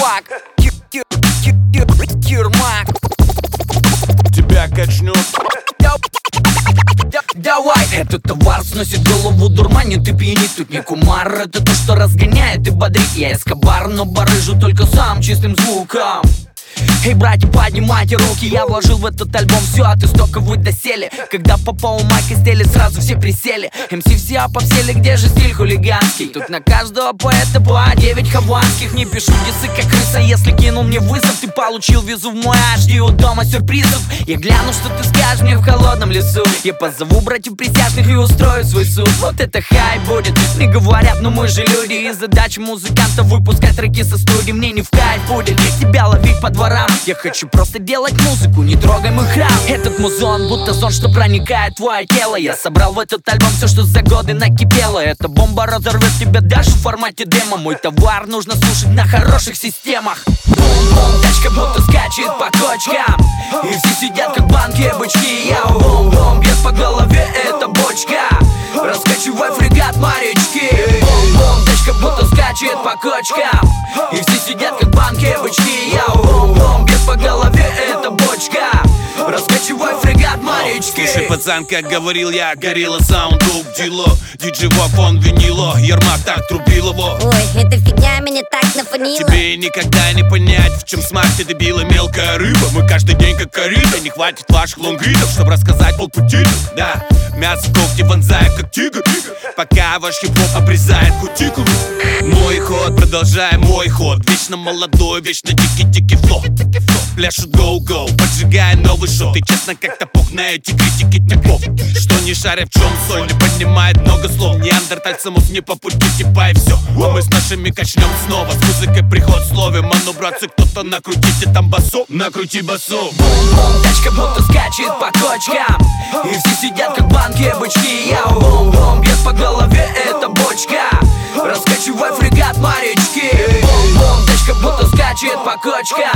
чувак. Ермак тебя качнет. Давай! Этот товар сносит голову, дурманит и пьянит. Тут не кумар, это то, что разгоняет и бодрит. Я Эскобар, но барыжу только сам чистым звуком. Эй, братья, поднимайте руки, я вложил в этот альбом все от истока вы досели. Когда попал майк и стели, сразу все присели. МС все опопсели, где же стиль хулиганский? Тут на каждого поэта по 9 хованских. Не пишу дисы как крыса, если кинул мне вызов. Ты получил визу в мой HD, у дома сюрпризов. Я гляну, что ты скажешь мне в холодном лесу. Я позову братьев присяжных и устрою свой суд. Вот это хай будет, не говорят, но мы же люди. И задача музыканта выпускать треки со студии. Мне не в кайф будет тебя ловить по дворам. Я хочу просто делать музыку, не трогай мой храм. Этот музон, будто сон, что проникает в твое тело. Я собрал в этот альбом все, что за годы накипело. Эта бомба разорвет тебя даже в формате демо. Мой товар нужно слушать на хороших системах. Бум-бум, тачка будто скачет по кочкам. И все сидят как банки бычки. Я бум-бум, бьет по голове эта бочка. Раскачивай фрегат морячки. Бум-бум, тачка будто скачет по кочкам. И все сидят как банки бычки. Я бум-бум, бьет по голове эта бочка. Раскачивай фрегат морячки. Слушай, пацан, как говорил я, горилла саунд дело. Диджей Вов, он винило, Ермак так трубил его. Ой, эта фигня меня так нафанила. Тебе никогда не понять, в чем смак, ты дебила, мелкая рыба. Мы каждый день как корида, не хватит ваших лонгридов, чтобы рассказать полпути. Да, мясо когти вонзает как тигр, пока ваш хип-хоп обрезает кутикулу. Мой ход, продолжай мой ход. Вечно молодой, вечно дикий-дикий фло. Пляшут гоу-гоу, поджигая новый шоу. Ты честно как топок на эти критики типов, что не шаря в чем соль, не понимает много слов. Неандертальцам не по пути, типа и все. А мы с нашими качнем снова, с музыкой приход словим. А ну, братцы, кто-то накрутите там басу, накрути басу. Бум-бум, тачка будто скачет по кочкам. И все сидят как банки бычки. Я бум-бум, бьет по голове эта бочка. Раскачивай фрегат морячки. Бум-бум, тачка будто скачет по кочкам.